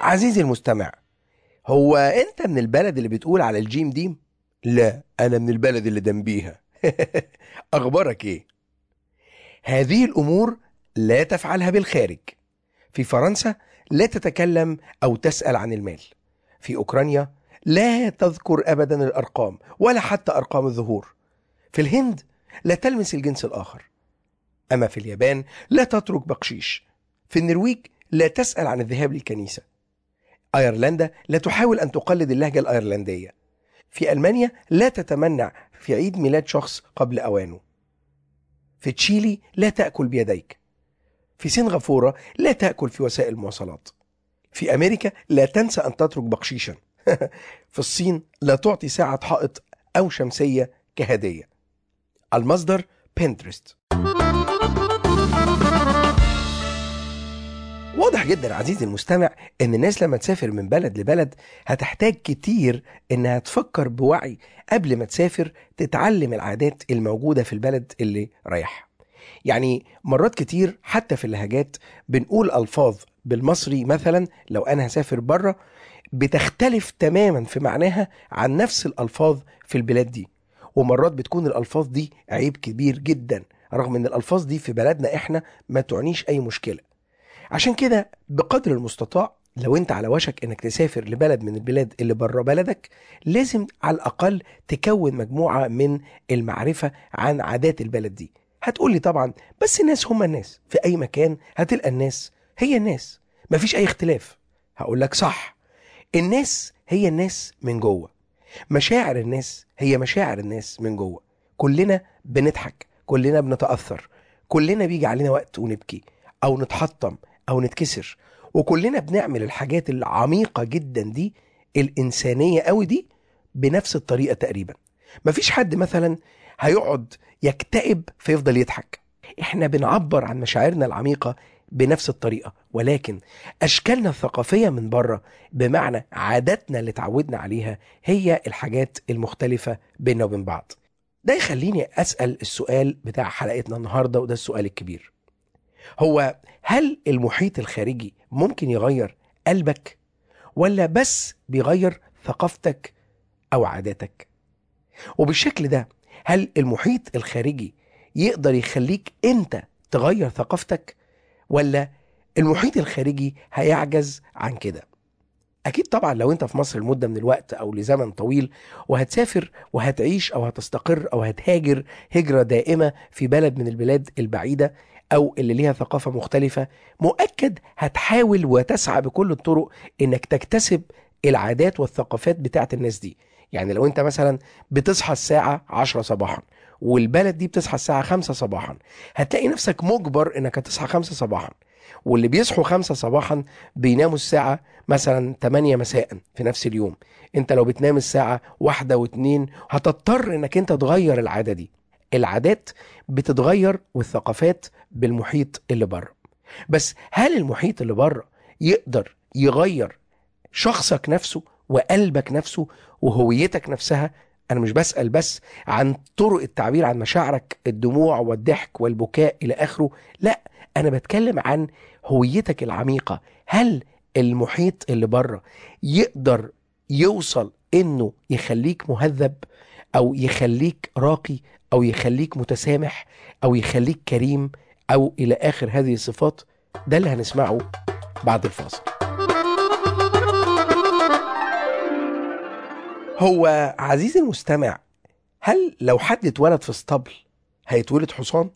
عزيزي المستمع، هو انت من البلد اللي بتقول على الجيم ديم؟ لا، انا من البلد اللي جنبيها. اخبارك ايه؟ هذه الامور لا تفعلها بالخارج. في فرنسا لا تتكلم او تسأل عن المال. في اوكرانيا لا تذكر ابدا الارقام ولا حتى ارقام الظهور. في الهند لا تلمس الجنس الاخر. اما في اليابان لا تترك بقشيش. في النرويج لا تسأل عن الذهاب للكنيسة. أيرلندا لا تحاول أن تقلد اللهجة الأيرلندية. في ألمانيا لا تتمنع في عيد ميلاد شخص قبل أوانه. في تشيلي لا تأكل بيديك. في سنغافورة لا تأكل في وسائل المواصلات. في أمريكا لا تنسى أن تترك بقشيشا. في الصين لا تعطي ساعة حائط أو شمسية كهدية. المصدر بنترست. واضح جدا عزيزي المستمع ان الناس لما تسافر من بلد لبلد هتحتاج كتير انها تفكر بوعي قبل ما تسافر، تتعلم العادات الموجودة في البلد اللي رايحها. يعني مرات كتير حتى في اللهجات بنقول ألفاظ بالمصري مثلا لو أنا هسافر بره بتختلف تماما في معناها عن نفس الألفاظ في البلاد دي، ومرات بتكون الألفاظ دي عيب كبير جدا رغم ان الألفاظ دي في بلدنا احنا ما تعنيش أي مشكلة. عشان كده بقدر المستطاع لو انت على وشك انك تسافر لبلد من البلاد اللي بره بلدك لازم على الأقل تكون مجموعة من المعرفة عن عادات البلد دي. هتقولي طبعا بس الناس هم الناس، في أي مكان هتلقى الناس هي الناس، مفيش أي اختلاف. هقولك صح، الناس هي الناس من جوه، مشاعر الناس هي مشاعر الناس من جوه. كلنا بنضحك، كلنا بنتأثر، كلنا بيجي علينا وقت ونبكي أو نتحطم أو نتكسر، وكلنا بنعمل الحاجات العميقة جدا دي الإنسانية قوي دي بنفس الطريقة تقريبا. مفيش حد مثلا هيقعد يكتئب فيفضل يضحك. احنا بنعبر عن مشاعرنا العميقة بنفس الطريقة، ولكن أشكالنا الثقافية من بره بمعنى عاداتنا اللي تعودنا عليها هي الحاجات المختلفة بيننا وبين بعض. ده يخليني أسأل السؤال بتاع حلقتنا النهاردة، وده السؤال الكبير: هو هل المحيط الخارجي ممكن يغير قلبك ولا بس بيغير ثقافتك أو عاداتك؟ وبالشكل ده هل المحيط الخارجي يقدر يخليك أنت تغير ثقافتك ولا المحيط الخارجي هيعجز عن كده؟ أكيد طبعا لو أنت في مصر لمدة من الوقت أو لزمن طويل وهتسافر وهتعيش أو هتستقر أو هتهاجر هجرة دائمة في بلد من البلاد البعيدة أو اللي ليها ثقافة مختلفة، مؤكد هتحاول وتسعى بكل الطرق إنك تكتسب العادات والثقافات بتاعت الناس دي. يعني لو أنت مثلا بتصحى الساعة 10 صباحا والبلد دي بتصحى الساعة 5 صباحا، هتلاقي نفسك مجبر إنك هتصحى 5 صباحا. واللي بيصحوا 5 صباحا بيناموا الساعة مثلا 8 مساء في نفس اليوم. انت لو بتنام الساعة 1 و2 هتضطر انك انت تغير العادة دي. العادات بتتغير والثقافات بالمحيط اللي بره. بس هل المحيط اللي بره يقدر يغير شخصك نفسه وقلبك نفسه وهويتك نفسها؟ أنا مش بسأل بس عن طرق التعبير عن مشاعرك، الدموع والضحك والبكاء إلى آخره، لا، أنا بتكلم عن هويتك العميقة. هل المحيط اللي بره يقدر يوصل إنه يخليك مهذب أو يخليك راقي أو يخليك متسامح أو يخليك كريم أو إلى آخر هذه الصفات؟ ده اللي هنسمعه بعد الفاصل. هو عزيزي المستمع، هل لو حد اتولد في اسطبل هيتولد حصان؟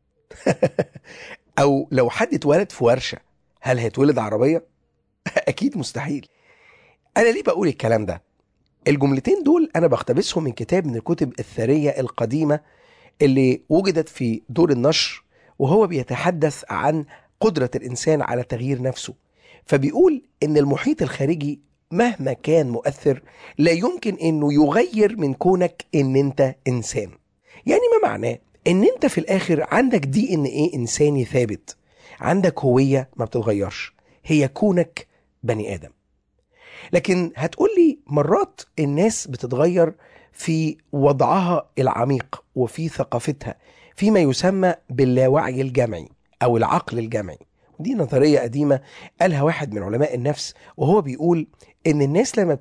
أو لو حد اتولد في ورشة هل هيتولد عربية؟ أكيد مستحيل. أنا ليه بقول الكلام ده؟ الجملتين دول أنا بقتبسهم من كتاب من الكتب الثرية القديمة اللي وجدت في دور النشر، وهو بيتحدث عن قدرة الإنسان على تغيير نفسه. فبيقول إن المحيط الخارجي مهما كان مؤثر لا يمكن إنه يغير من كونك إن أنت إنسان. يعني ما معناه إن أنت في الآخر عندك دي إن إيه إنساني ثابت، عندك هوية ما بتتغيرش، هي كونك بني آدم. لكن هتقولي مرات الناس بتتغير في وضعها العميق وفي ثقافتها فيما يسمى باللاوعي الجمعي أو العقل الجمعي، دي نظرية قديمة قالها واحد من علماء النفس، وهو بيقول إن الناس لما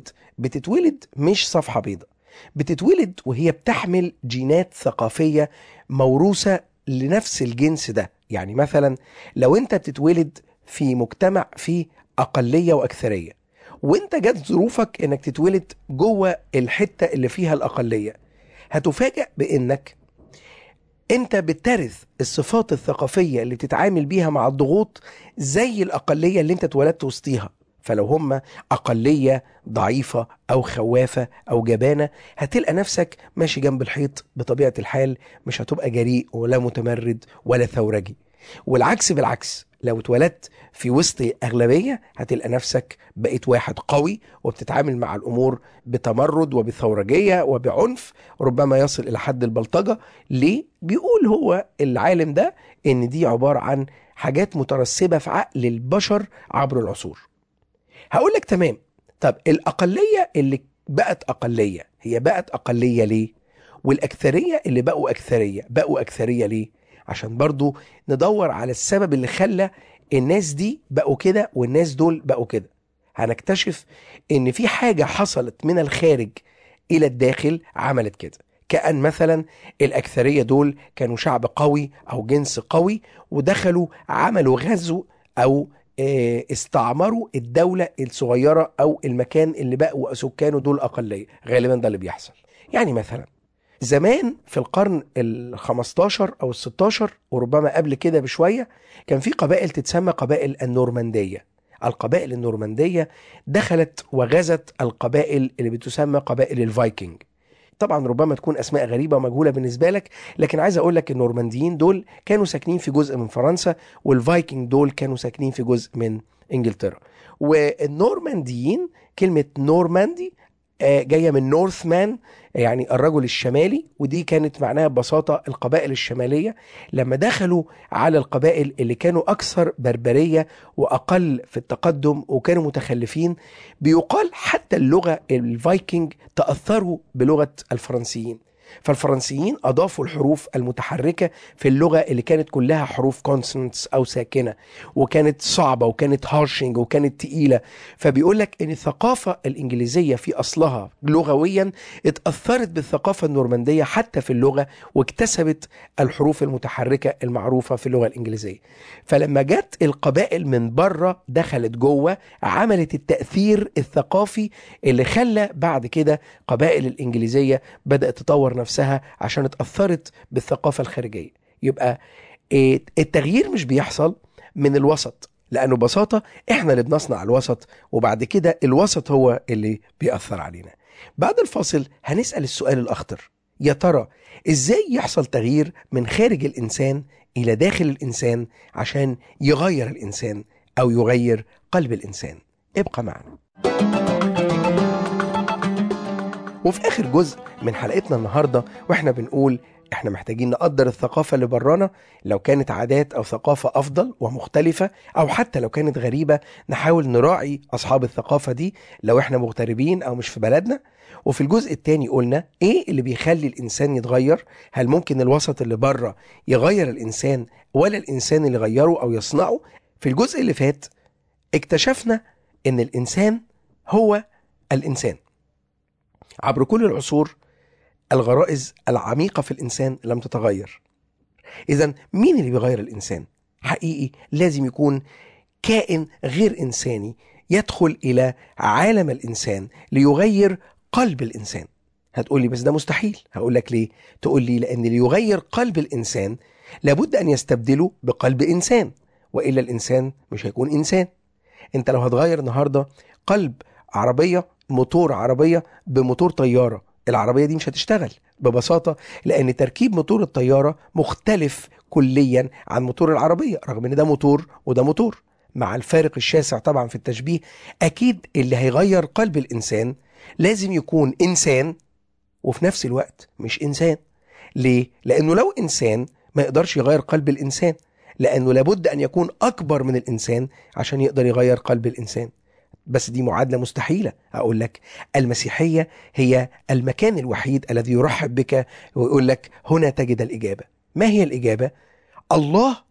بتتولد مش صفحة بيضاء، بتتولد وهي بتحمل جينات ثقافية موروثة لنفس الجنس ده. يعني مثلا لو أنت بتتولد في مجتمع فيه أقلية وأكثرية، وأنت جات ظروفك إنك تتولد جوه الحتة اللي فيها الأقلية، هتفاجأ بإنك انت بترث الصفات الثقافية اللي بتتعامل بيها مع الضغوط زي الأقلية اللي انت اتولدت وسطيها. فلو هم أقلية ضعيفة أو خوافة أو جبانة، هتلقى نفسك ماشي جنب الحيط بطبيعة الحال، مش هتبقى جريء ولا متمرد ولا ثورجي. والعكس بالعكس، لو اتولدت في وسط أغلبية هتلقى نفسك بقيت واحد قوي وبتتعامل مع الأمور بتمرد وبثورجية وبعنف، ربما يصل إلى حد البلطجة. ليه؟ بيقول هو العالم ده إن دي عبارة عن حاجات مترسبة في عقل البشر عبر العصور. هقولك تمام، طب الأقلية اللي بقت أقلية هي بقت أقلية ليه؟ والأكثرية اللي بقوا أكثرية ليه؟ عشان برضو ندور على السبب اللي خلى الناس دي بقوا كده والناس دول بقوا كده. هنكتشف ان في حاجة حصلت من الخارج الى الداخل عملت كده. كأن مثلا الأكثرية دول كانوا شعب قوي أو جنس قوي، ودخلوا عملوا غزو أو استعمروا الدولة الصغيرة أو المكان اللي بقوا سكانه دول أقلية. غالبا ده اللي بيحصل. يعني مثلا زمان في القرن ال15 أو ال16 وربما قبل كده بشوية، كان في قبائل تتسمى قبائل النورماندية. القبائل النورماندية دخلت وغزت القبائل اللي بتسمى قبائل الفايكنج. طبعا ربما تكون أسماء غريبة ومجهولة بالنسبة لك، لكن عايز أقول لك النورمانديين دول كانوا ساكنين في جزء من فرنسا، والفايكنج دول كانوا ساكنين في جزء من إنجلترا. والنورمانديين، كلمة نورماندي جاية من نورثمان، يعني الرجل الشمالي، ودي كانت معناها ببساطة القبائل الشمالية. لما دخلوا على القبائل اللي كانوا أكثر بربرية وأقل في التقدم وكانوا متخلفين، بيقال حتى اللغة الفايكنج تأثروا بلغة الفرنسيين، فالفرنسيين أضافوا الحروف المتحركة في اللغة اللي كانت كلها حروف كونسونانتس أو ساكنة، وكانت صعبة وكانت هارشنج وكانت تقيلة. فبيقول لك إن الثقافة الإنجليزية في أصلها لغويا اتأثرت بالثقافة النورماندية حتى في اللغة، واكتسبت الحروف المتحركة المعروفة في اللغة الإنجليزية. فلما جت القبائل من بره دخلت جوه، عملت التأثير الثقافي اللي خلى بعد كده قبائل الإنجليزية بدأت تطور نفسها عشان اتأثرت بالثقافة الخارجية. يبقى التغيير مش بيحصل من الوسط، لأنه ببساطة إحنا اللي بنصنع الوسط، وبعد كده الوسط هو اللي بيأثر علينا. بعد الفاصل هنسأل السؤال الأخطر: يا ترى إزاي يحصل تغيير من خارج الإنسان إلى داخل الإنسان عشان يغير الإنسان أو يغير قلب الإنسان؟ ابقى معنا. وفي آخر جزء من حلقتنا النهاردة وإحنا بنقول إحنا محتاجين نقدر الثقافة اللي برانا، لو كانت عادات أو ثقافة أفضل ومختلفة، أو حتى لو كانت غريبة نحاول نراعي أصحاب الثقافة دي لو إحنا مغتربين أو مش في بلدنا. وفي الجزء الثاني قلنا إيه اللي بيخلي الإنسان يتغير، هل ممكن الوسط اللي بره يغير الإنسان ولا الإنسان اللي غيره أو يصنعه. في الجزء اللي فات اكتشفنا إن الإنسان هو الإنسان. عبر كل العصور الغرائز العميقة في الإنسان لم تتغير. إذن مين اللي بيغير الإنسان؟ حقيقي لازم يكون كائن غير إنساني يدخل إلى عالم الإنسان ليغير قلب الإنسان. هتقولي بس ده مستحيل. هقولك ليه؟ تقولي لأن ليغير قلب الإنسان لابد أن يستبدله بقلب إنسان، وإلا الإنسان مش هيكون إنسان. أنت لو هتغير النهاردة قلب عربية، موتور عربية بموتور طيارة، العربية دي مش هتشتغل ببساطة، لأن تركيب موتور الطيارة مختلف كليا عن موتور العربية، رغم ان ده موتور وده موتور. مع الفارق الشاسع طبعا في التشبيه، أكيد اللي هيغير قلب الإنسان لازم يكون إنسان وفي نفس الوقت مش إنسان. ليه؟ لأنه لو إنسان ما يقدرش يغير قلب الإنسان، لأنه لابد أن يكون أكبر من الإنسان عشان يقدر يغير قلب الإنسان. بس دي معادلة مستحيلة. أقول لك المسيحية هي المكان الوحيد الذي يرحب بك ويقول لك هنا تجد الإجابة. ما هي الإجابة؟ الله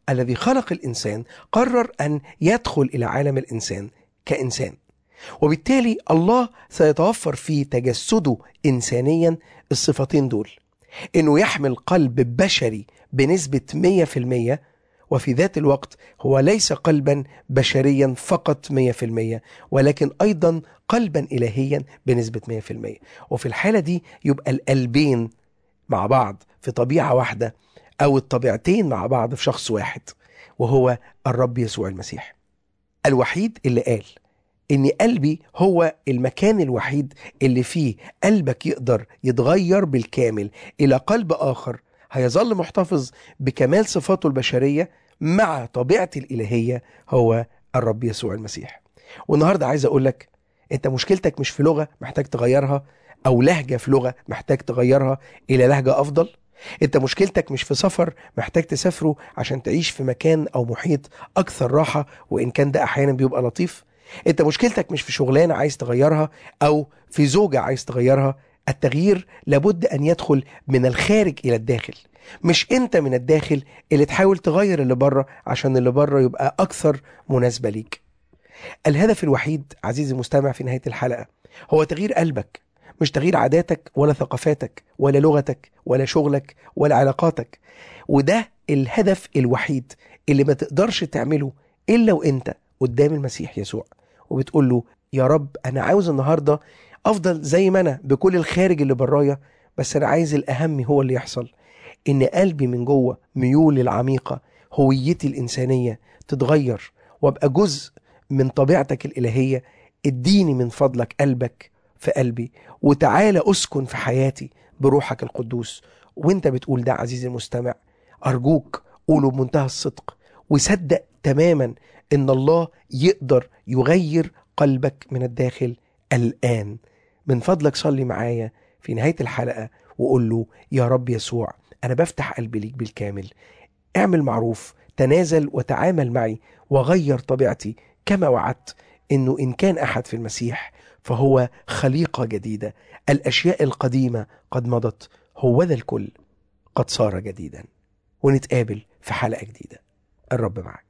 الذي خلق الإنسان قرر أن يدخل إلى عالم الإنسان كإنسان، وبالتالي الله سيتوفر في تجسده إنسانيا الصفتين دول، إنه يحمل قلب بشري بنسبة 100%، وفي ذات الوقت هو ليس قلبا بشريا فقط 100%، ولكن أيضا قلبا إلهيا بنسبة 100%. وفي الحالة دي يبقى القلبين مع بعض في طبيعة واحدة، أو الطبيعتين مع بعض في شخص واحد، وهو الرب يسوع المسيح الوحيد اللي قال إن قلبي هو المكان الوحيد اللي فيه قلبك يقدر يتغير بالكامل إلى قلب آخر هيظل محتفظ بكمال صفاته البشرية مع طبيعتي الإلهية، هو الرب يسوع المسيح. والنهاردة عايز أقولك، أنت مشكلتك مش في لغة محتاج تغيرها، أو لهجة في لغة محتاج تغيرها إلى لهجة أفضل. أنت مشكلتك مش في سفر محتاج تسافره عشان تعيش في مكان أو محيط أكثر راحة، وإن كان ده أحيانا بيبقى لطيف. أنت مشكلتك مش في شغلانة عايز تغيرها، أو في زوجة عايز تغيرها. التغيير لابد أن يدخل من الخارج إلى الداخل، مش أنت من الداخل اللي تحاول تغير اللي بره عشان اللي بره يبقى أكثر مناسبة ليك. الهدف الوحيد عزيزي المستمع في نهاية الحلقة هو تغيير قلبك، مش تغيير عاداتك ولا ثقافاتك ولا لغتك ولا شغلك ولا علاقاتك. وده الهدف الوحيد اللي ما تقدرش تعمله إلا وإنت قدام المسيح يسوع وبتقول له: يا رب أنا عاوز النهاردة أفضل زي ما أنا بكل الخارج اللي برايا، بس أنا عايز الأهم هو اللي يحصل، إن قلبي من جوه ميول العميقة، هويتي الإنسانية تتغير وأبقى جزء من طبيعتك الإلهية. اديني من فضلك قلبك في قلبي، وتعالى أسكن في حياتي بروحك القدوس. وانت بتقول ده عزيزي المستمع، أرجوك قوله بمنتهى الصدق، وصدق تماما إن الله يقدر يغير قلبك من الداخل الآن. من فضلك صلي معايا في نهاية الحلقة وقول له: يا رب يسوع، أنا بفتح قلبي ليك بالكامل، اعمل معروف، تنازل وتعامل معي وغير طبيعتي، كما وعدت إنه إن كان أحد في المسيح فهو خليقة جديدة، الأشياء القديمة قد مضت، هوذا الكل قد صار جديدا. ونتقابل في حلقة جديدة. الرب معك.